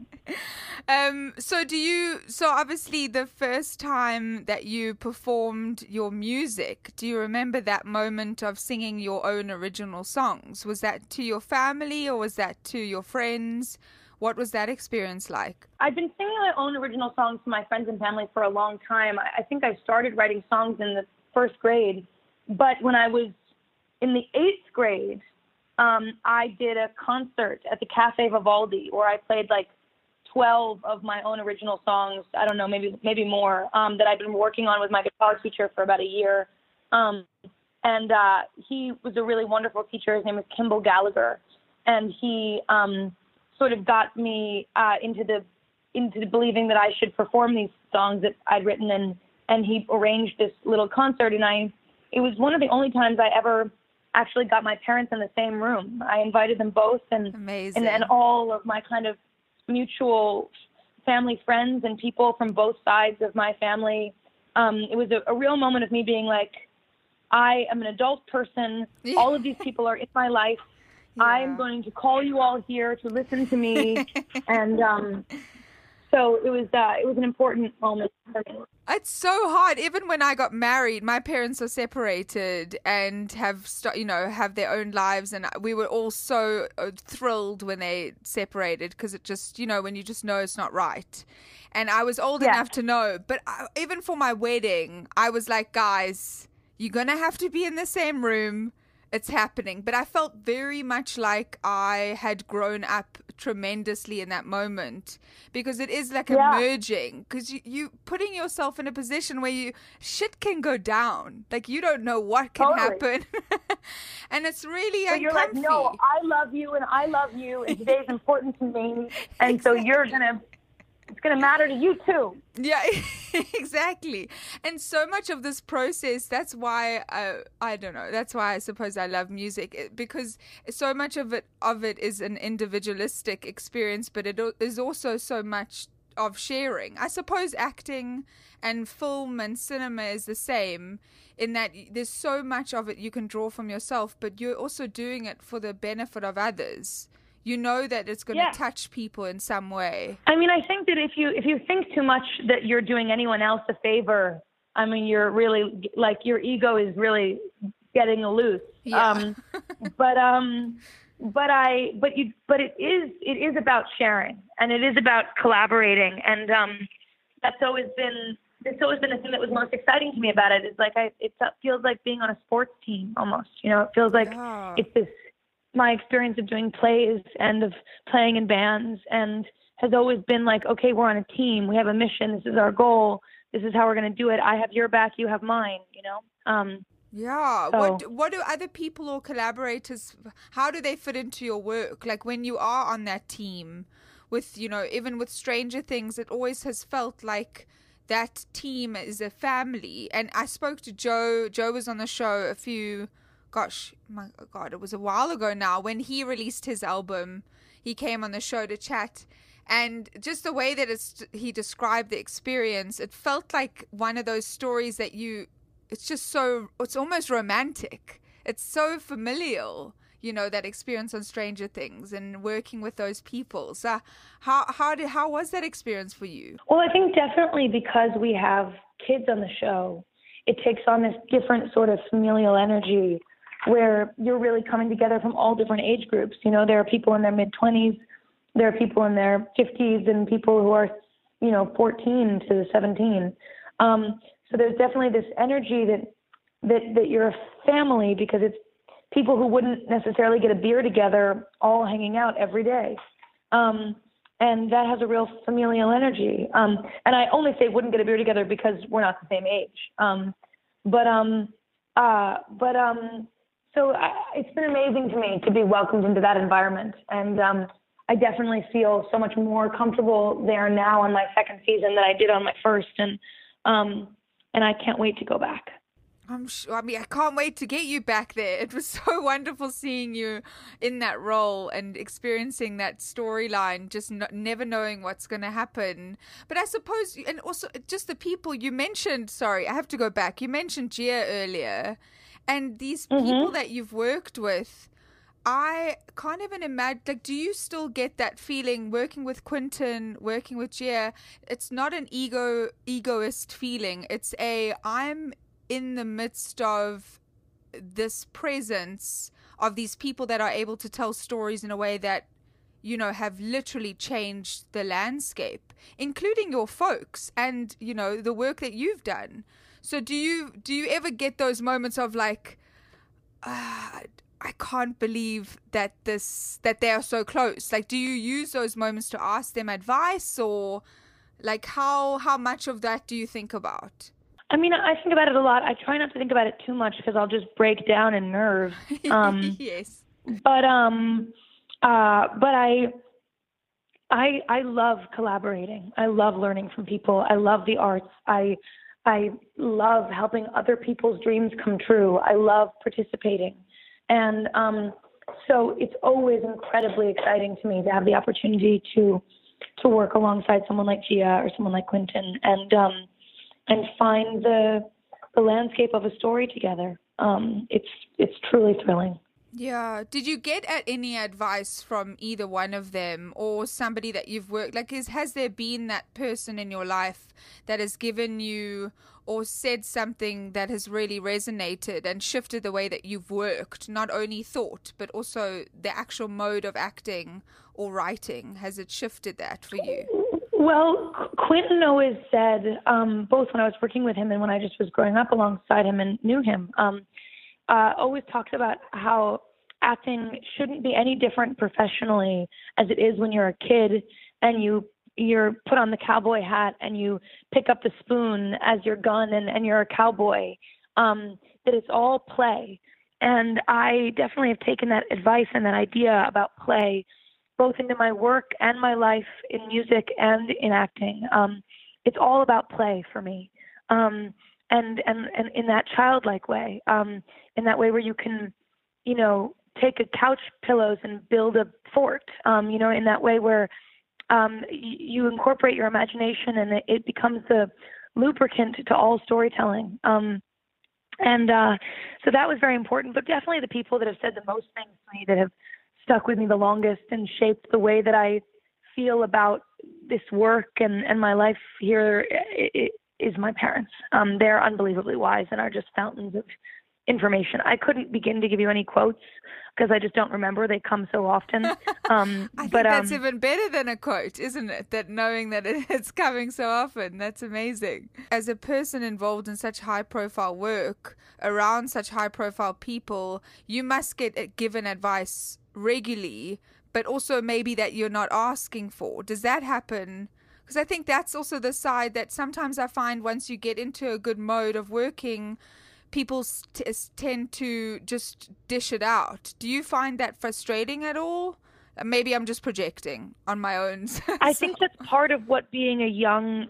So obviously the first time that you performed your music, do you remember that moment of singing your own original songs? Was that to your family or was that to your friends? What was that experience like? I've been singing my own original songs to my friends and family for a long time. I think I started writing songs in the first grade, but when I was in the 8th grade, I did a concert at the Cafe Vivaldi where I played 12 of my own original songs. I don't know, maybe more, that I've been working on with my guitar teacher for about a year. And he was a really wonderful teacher. His name was Kimball Gallagher. And he sort of got me into believing that I should perform these songs that I'd written. And he arranged this little concert. And it was one of the only times I ever actually got my parents in the same room. I invited them both and all of my kind of mutual family friends and people from both sides of my family. It was a real moment of me being like, I am an adult person. All of these people are in my life. Yeah. I am going to call you all here to listen to me. And so it was an important moment for me. It's so hard. Even when I got married, my parents are separated and have their own lives, and we were all so thrilled when they separated because it just, when you just know it's not right. And I was old enough to know, but even for my wedding, I was like, guys, you're gonna have to be in the same room. It's happening. But I felt very much like I had grown up tremendously in that moment because it is like a merging, because you putting yourself in a position where shit can go down. Like you don't know what can happen. And it's really uncomfy. You're like, no, I love you and I love you and today's important to me. And so it's going to matter to you too. Yeah, exactly. And so much of this process, that's why, I don't know, that's why I suppose I love music, because so much of it is an individualistic experience, but it is also so much of sharing. I suppose acting and film and cinema is the same in that there's so much of it you can draw from yourself, but you're also doing it for the benefit of others. You know that it's going to touch people in some way. I mean, I think that if you think too much that you're doing anyone else a favor, I mean, you're really your ego is really getting loose. Yeah. But it is about sharing and it is about collaborating, and that's always been the thing that was most exciting to me about it. Is it feels like being on a sports team almost. It feels like it's this. My experience of doing plays and of playing in bands and has always been like, okay, we're on a team. We have a mission. This is our goal. This is how we're going to do it. I have your back. You have mine, Yeah. So. What do other people or collaborators, how do they fit into your work? Like when you are on that team with, even with Stranger Things, it always has felt like that team is a family. And I spoke to Joe. Joe was on the show it was a while ago now. When he released his album, he came on the show to chat, and just the way that he described the experience, it felt like one of those stories that it's almost romantic. It's so familial. that experience on Stranger Things and working with those people. So how was that experience for you? Well, I think definitely because we have kids on the show, it takes on this different sort of familial energy where you're really coming together from all different age groups. There are people in their mid-20s, there are people in their 50s, and people who are, 14 to 17. So there's definitely this energy that you're a family, because it's people who wouldn't necessarily get a beer together all hanging out every day. And that has a real familial energy. And I only say wouldn't get a beer together because we're not the same age. So it's been amazing to me to be welcomed into that environment. And I definitely feel so much more comfortable there now on my second season than I did on my first. And I can't wait to go back. I'm sure. I can't wait to get you back there. It was so wonderful seeing you in that role and experiencing that storyline, just never knowing what's going to happen. But I suppose, and also just the people you mentioned, sorry, I have to go back. You mentioned Gia earlier, and these people that you've worked with, I can't even imagine, like, do you still get that feeling working with Quentin, working with Gia? It's not an egoist feeling. It's I'm in the midst of this presence of these people that are able to tell stories in a way that, have literally changed the landscape, including your folks and, the work that you've done. So do you ever get those moments of like, I can't believe that they are so close? Like, do you use those moments to ask them advice, or like how much of that do you think about? I think about it a lot. I try not to think about it too much because I'll just break down in nerves. Yes. But I love collaborating. I love learning from people. I love the arts. I love helping other people's dreams come true. I love participating. And so it's always incredibly exciting to me to have the opportunity to work alongside someone like Gia or someone like Quentin and find the landscape of a story together. It's truly thrilling. Yeah. Did you get any advice from either one of them or somebody that you've worked? Like, has there been that person in your life that has given you or said something that has really resonated and shifted the way that you've worked, not only thought, but also the actual mode of acting or writing? Has it shifted that for you? Well, Quentin always said, both when I was working with him and when I just was growing up alongside him and knew him, always talked about how acting shouldn't be any different professionally as it is when you're a kid and you're put on the cowboy hat and you pick up the spoon as your gun and you're a cowboy, that it's all play. And I definitely have taken that advice and that idea about play both into my work and my life in music and in acting. It's all about play for me. And in that childlike way, in that way where you can, take a couch pillows and build a fort, in that way where you incorporate your imagination and it becomes the lubricant to all storytelling. So that was very important, but definitely the people that have said the most things to me, that have stuck with me the longest and shaped the way that I feel about this work and my life here is my parents. They're unbelievably wise and are just fountains of information. I couldn't begin to give you any quotes because I just don't remember. They come so often. I think that's even better than a quote, isn't it? That knowing that it's coming so often. That's amazing. As a person involved in such high-profile work, around such high-profile people, you must get given advice regularly, but also maybe that you're not asking for. Does that happen? Because I think that's also the side that sometimes I find once you get into a good mode of working, people tend to just dish it out. Do you find that frustrating at all? Maybe I'm just projecting on my own. I think that's part of what being a young,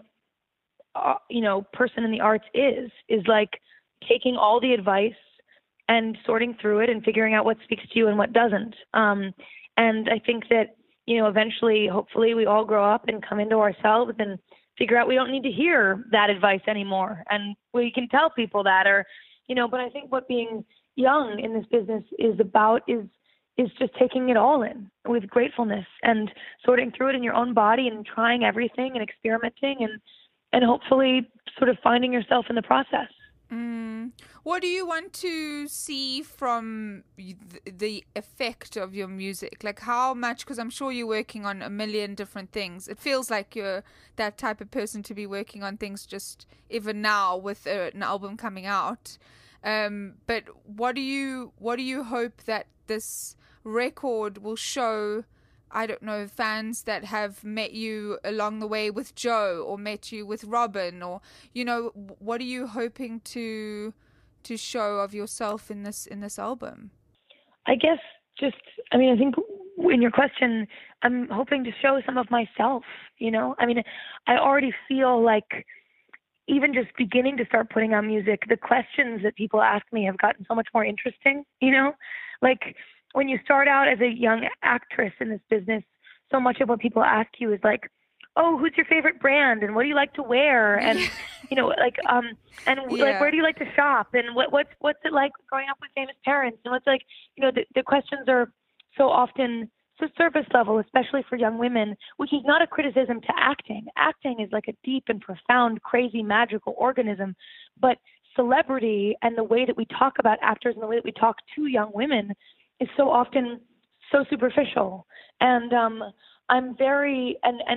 person in the arts is like taking all the advice and sorting through it and figuring out what speaks to you and what doesn't. And I think that, eventually, hopefully we all grow up and come into ourselves and figure out we don't need to hear that advice anymore. And we can tell people that but I think what being young in this business is about is is just taking it all in with gratefulness and sorting through it in your own body and trying everything and experimenting and hopefully sort of finding yourself in the process. What do you want to see from the effect of your music? Like how much, because I'm sure you're working on a million different things. It feels like you're that type of person to be working on things just even now with an album coming out. But what do you hope that this record will show, I don't know, fans that have met you along the way with Joe or met you with Robin, or, you know, what are you hoping to show of yourself in this album? I guess I think in your question, I'm hoping to show some of myself, you know? I mean, I already feel like even just beginning to start putting out music, the questions that people ask me have gotten so much more interesting, you know? Like, when you start out as a young actress in this business, so much of what people ask you is like, oh, who's your favorite brand? And what do you like to wear? And, you know, like, like, where do you like to shop? And what's it like growing up with famous parents? And what's like, you know, the questions are so often so surface level, especially for young women, which is not a criticism to acting. Acting is like a deep and profound, crazy, magical organism. But celebrity and the way that we talk about actors and the way that we talk to young women is so often so superficial. And I'm very,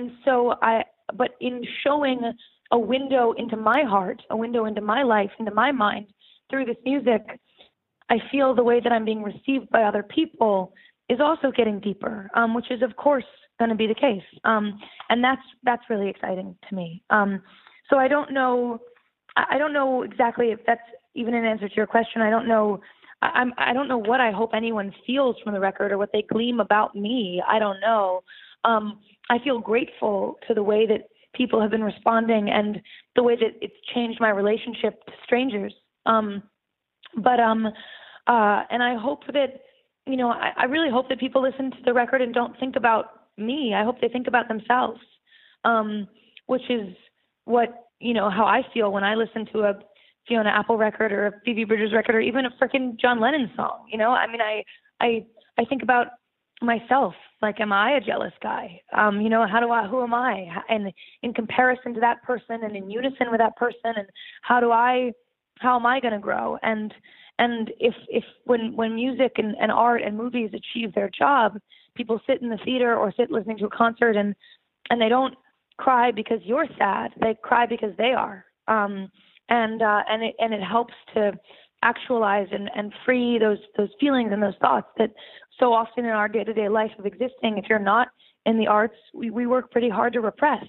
but in showing a window into my heart, a window into my life, into my mind through this music, I feel the way that I'm being received by other people is also getting deeper, which is of course going to be the case. And that's really exciting to me. So I don't know exactly if that's even an answer to your question. I don't know what I hope anyone feels from the record or what they glean about me. I don't know. I feel grateful to the way that people have been responding and the way that it's changed my relationship to strangers. And I hope that, you know, I really hope that people listen to the record and don't think about me. I hope they think about themselves, which is what, you know, how I feel when I listen to a Fiona Apple record or a Phoebe Bridgers record or even a freaking John Lennon song. You know, I mean, I think about myself. Like, am I a jealous guy? You know, who am I? And in comparison to that person and in unison with that person, and how am I going to grow? And if when music and art and movies achieve their job, people sit in the theater or sit listening to a concert and they don't cry because you're sad. They cry because they are. And it helps to actualize and free those feelings and those thoughts that so often in our day-to-day life of existing, if you're not in the arts, we work pretty hard to repress.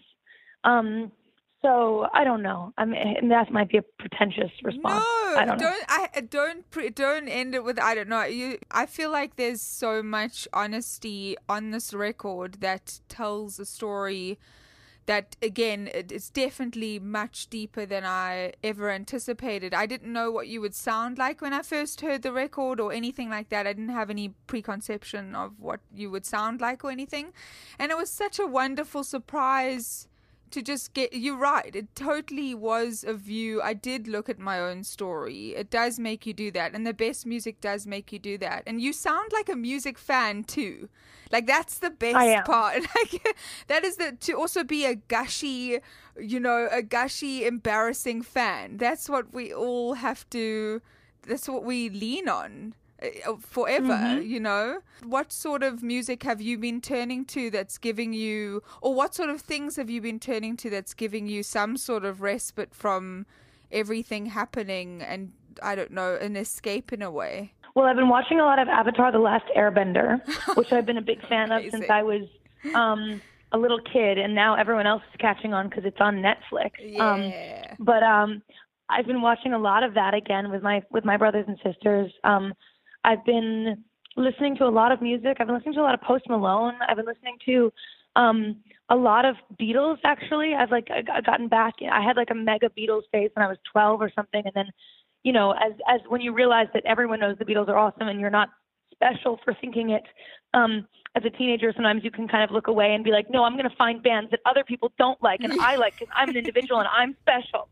So I don't know. I mean, that might be a pretentious response. No, I don't know. Don't end it with I don't know. I feel like there's so much honesty on this record that tells a story that, again, it's definitely much deeper than I ever anticipated. I didn't know what you would sound like when I first heard the record or anything like that. I didn't have any preconception of what you would sound like or anything. And it was such a wonderful surprise to just get, you're right, it totally was a view. I did look at my own story. It does make you do that, and the best music does make you do that. And you sound like a music fan too. Like, that's the best part. Like, that is to also be a gushy, embarrassing fan. That's what we all have to, that's what we lean on forever, you know? What sort of music have you been turning to that's giving you, or what sort of things have you been turning to that's giving you some sort of respite from everything happening and, I don't know, an escape in a way? Well, I've been watching a lot of Avatar: The Last Airbender, which I've been a big fan of since I was a little kid, and now everyone else is catching on because it's on Netflix. Yeah. But I've been watching a lot of that again with my brothers and sisters. I've been listening to a lot of music. I've been listening to a lot of Post Malone. I've been listening to a lot of Beatles, actually. I've gotten back. I had like a mega Beatles phase when I was 12 or something. And then, you know, as when you realize that everyone knows the Beatles are awesome and you're not special for thinking it, as a teenager, sometimes you can kind of look away and be like, no, I'm going to find bands that other people don't like and I like because I'm an individual and I'm special.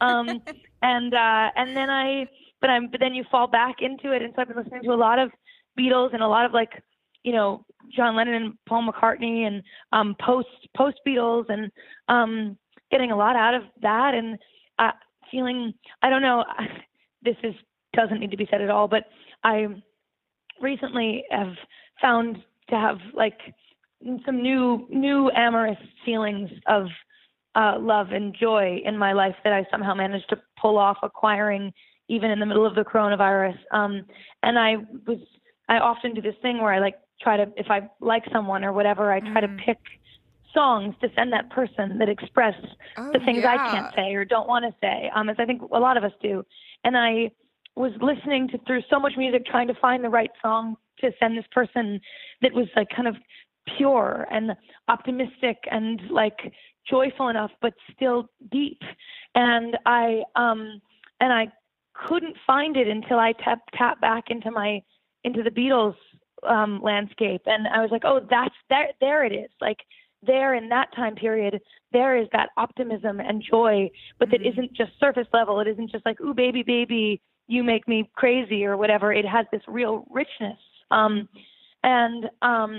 But then you fall back into it. And so I've been listening to a lot of Beatles and a lot of like, you know, John Lennon and Paul McCartney and post Beatles and getting a lot out of that and feeling, I don't know, doesn't need to be said at all, but I recently have found to have like some new amorous feelings of love and joy in my life that I somehow managed to pull off acquiring even in the middle of the coronavirus. And I often do this thing where I like try to, if I like someone or whatever, I try to pick songs to send that person that express the things I can't say or don't want to say, as I think a lot of us do. And I was listening through so much music, trying to find the right song to send this person that was like kind of pure and optimistic and like joyful enough, but still deep. And I couldn't find it until I tapped back into the Beatles landscape, and I was like, oh, that's there it is. Like there in that time period, there is that optimism and joy, but that isn't just surface level. It isn't just like, ooh, baby, baby, you make me crazy or whatever. It has this real richness. And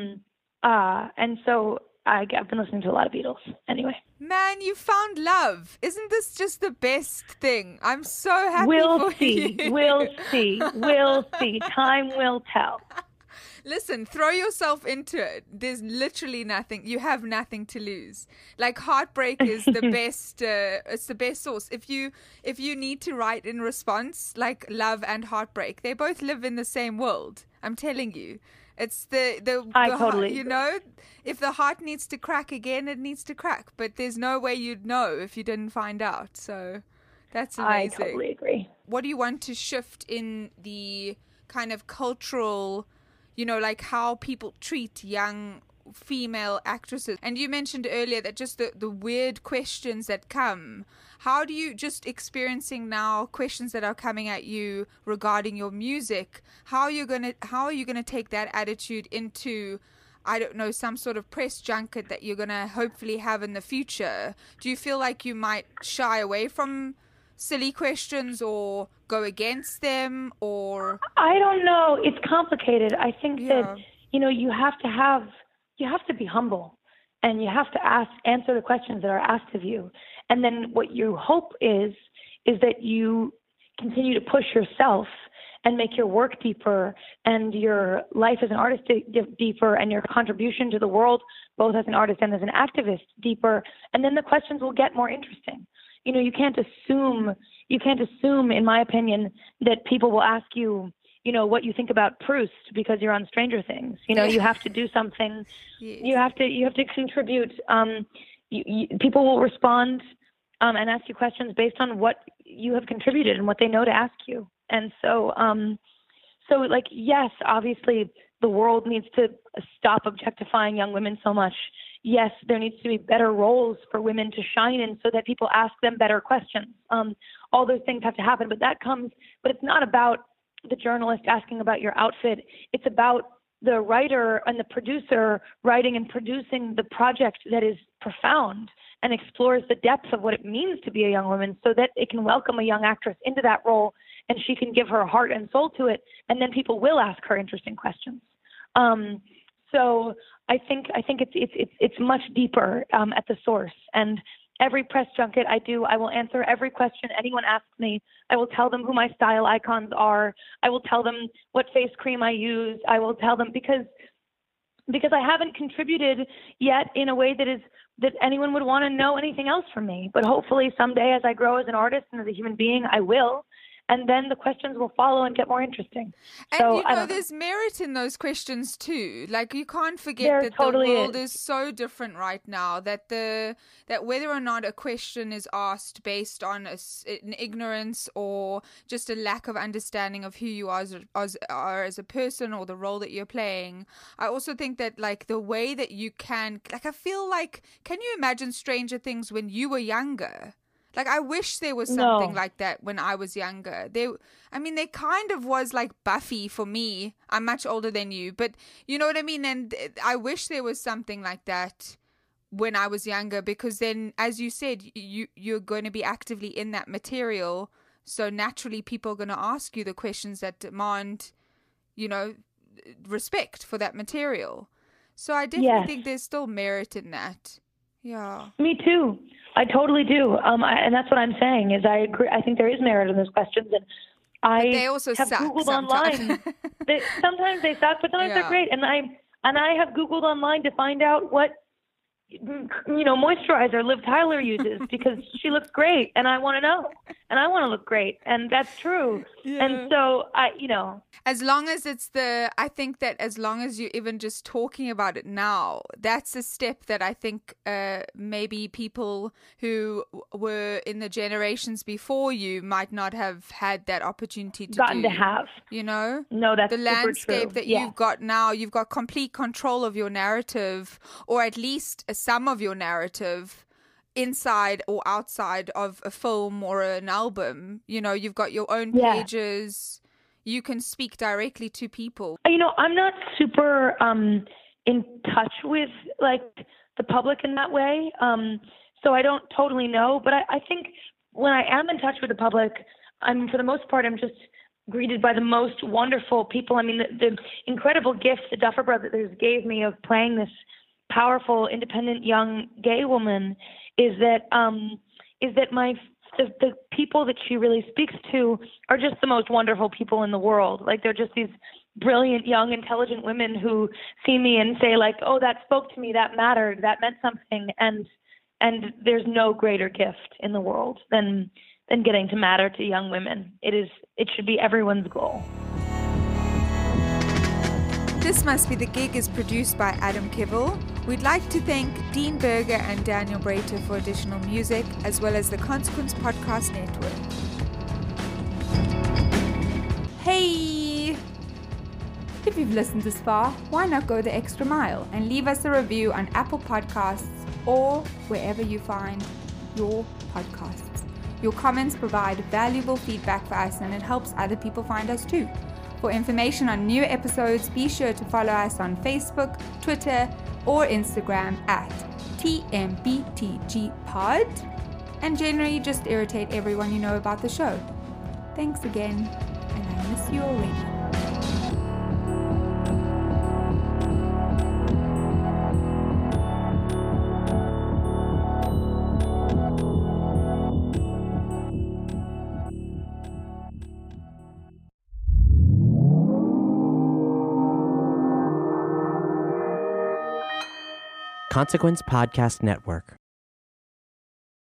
so I've been listening to a lot of Beatles anyway. Man, you found love. Isn't this just the best thing? I'm so happy We'll for see. you. We'll see. We'll see. Time will tell. Listen, throw yourself into it. There's literally nothing. You have nothing to lose. Like heartbreak is the best. It's the best source. If you need to write in response, like love and heartbreak, they both live in the same world. I'm telling you. It's the totally heart, you know, if the heart needs to crack again, it needs to crack. But there's no way you'd know if you didn't find out. So that's amazing. I totally agree. What do you want to shift in the kind of cultural, you know, like how people treat young female actresses? And you mentioned earlier that just the weird questions that come. How do you, just experiencing now questions that are coming at you regarding your music, how are you gonna take that attitude into, I don't know, some sort of press junket that you're gonna hopefully have in the future? Do you feel like you might shy away from silly questions or go against them, or? I don't know. It's complicated. I think that, you know, you have to be humble, and you have to answer the questions that are asked of you. And then what you hope is that you continue to push yourself and make your work deeper and your life as an artist deeper and your contribution to the world, both as an artist and as an activist, deeper. And then the questions will get more interesting. You know, you can't assume, in my opinion, that people will ask you, you know, what you think about Proust because you're on Stranger Things. You know, you have to do something. Yes. You have to contribute. People will respond and ask you questions based on what you have contributed and what they know to ask you. And so, like, yes, obviously the world needs to stop objectifying young women so much. Yes, there needs to be better roles for women to shine in so that people ask them better questions. All those things have to happen, but it's not about the journalist asking about your outfit. It's about the writer and the producer writing and producing the project that is profound and explores the depth of what it means to be a young woman, so that it can welcome a young actress into that role and she can give her heart and soul to it, and then people will ask her interesting questions. So I think it's much deeper at the source. And every press junket I do, I will answer every question anyone asks me. I will tell them who my style icons are. I will tell them what face cream I use. I will tell them because I haven't contributed yet in a way that anyone would want to know anything else from me. But hopefully someday, as I grow as an artist and as a human being, I will. And then the questions will follow and get more interesting. And so, you know, there's merit in those questions too. Like, you can't forget there that totally the world is so different right now that that whether or not a question is asked based on an ignorance or just a lack of understanding of who you are as a person or the role that you're playing. I also think that, like, the way that you can, like, I feel like, can you imagine Stranger Things when you were younger? Like, I wish there was something like that when I was younger. They kind of was like Buffy for me. I'm much older than you, but you know what I mean? And I wish there was something like that when I was younger, because then, as you said, you're going to be actively in that material. So naturally, people are going to ask you the questions that demand, you know, respect for that material. So I definitely think there's still merit in that. Yeah. Me too. I totally do. And that's what I'm saying is I agree. I think there is merit in those questions. And I they also have suck Googled sometimes. online. Sometimes they suck, but sometimes they're great. And I have Googled online to find out what moisturizer Liv Tyler uses because she looks great, and I want to know, and I want to look great, and that's true. Yeah. And so as long as I think that as long as you're even just talking about it now, that's a step that I think maybe people who were in the generations before you might not have had that opportunity to gotten to have. No, that's the landscape true. that you've got now. You've got complete control of your narrative, or at least some of your narrative, inside or outside of a film or an album. You've got your own pages. You can speak directly to people. I'm not super in touch with the public in that way, so I don't totally know. But I think when I am in touch with the public, for the most part, I'm just greeted by the most wonderful people. I mean, the incredible gift the Duffer Brothers gave me of playing this powerful, independent, young gay woman is that the people that she really speaks to are just the most wonderful people in the world. They're just these brilliant, young, intelligent women who see me and say oh, that spoke to me, that mattered, that meant something. And there's no greater gift in the world than getting to matter to young women. It should be everyone's goal. This Must Be the Gig is produced by Adam Kivel. We'd like to thank Dean Berger and Daniel Brater for additional music, as well as the Consequence Podcast Network. Hey! If you've listened this far, why not go the extra mile and leave us a review on Apple Podcasts or wherever you find your podcasts. Your comments provide valuable feedback for us, and it helps other people find us too. For information on new episodes, be sure to follow us on Facebook, Twitter, or Instagram at TMBTGPod, and generally just irritate everyone you know about the show. Thanks again, and I miss you already. Consequence Podcast Network.